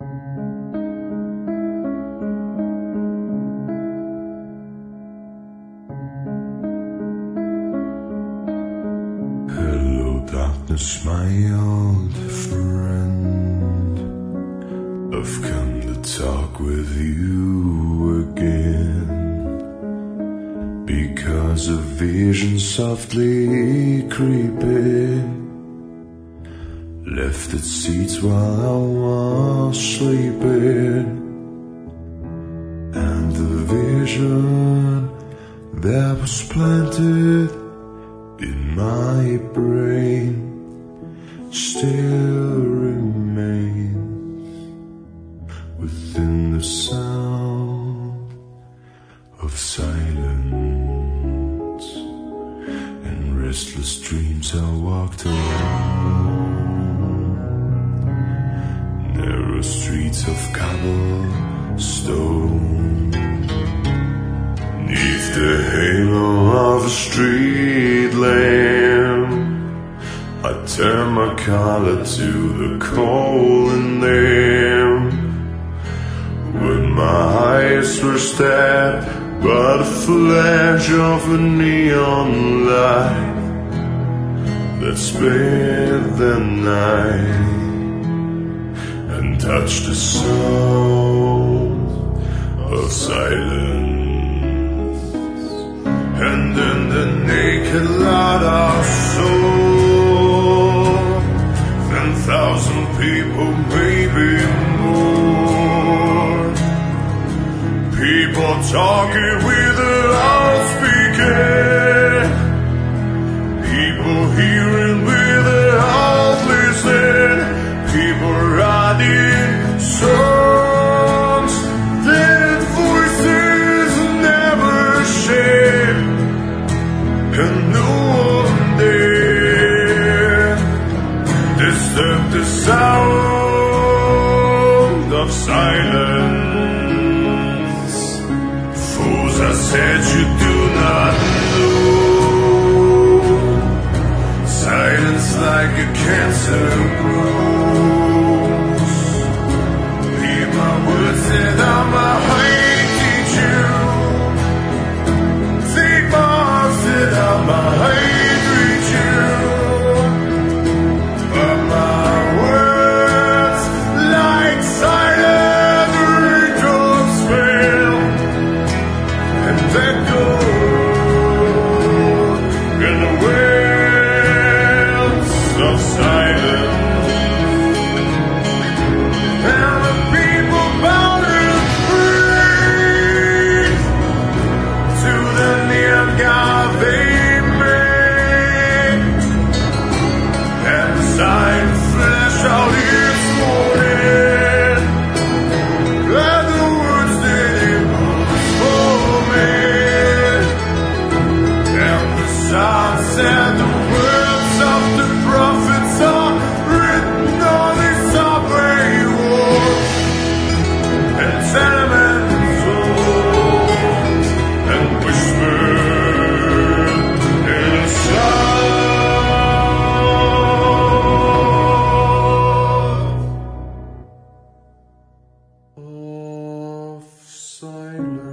Hello, darkness, my old friend. I've come to talk with you again, because a vision softly creeping left its seats while I was sleeping. And the vision that was planted in my brain still remains within the sound of silence. In restless dreams I walked alone, narrow streets of cobblestone, neath the halo of a street lamp. I turn my collar to the cold in them, when my eyes were stabbed by the flash of a neon light that sped the night and touched the soul of silence. And in the naked light I saw 10,000 people, maybe more. People talking with a loudspeaker, people hearing with a heart listen, people writing songs that voices never shared. And no one dare disturb the sound of silence. Fools, I said you do not know. Silence like a cancer grows. Hear my words that I might teach you. Take my arms that I might reach you. But my words, like silent raindrops, fell and echo in the wells of silence. And the people bowed and prayed to the neon god they made, and the sign flashed out its warning, and the words that it was spoken, and the sign said the words of the prophets are written on this subway walls and tenement halls, and whispered in a sound of silence.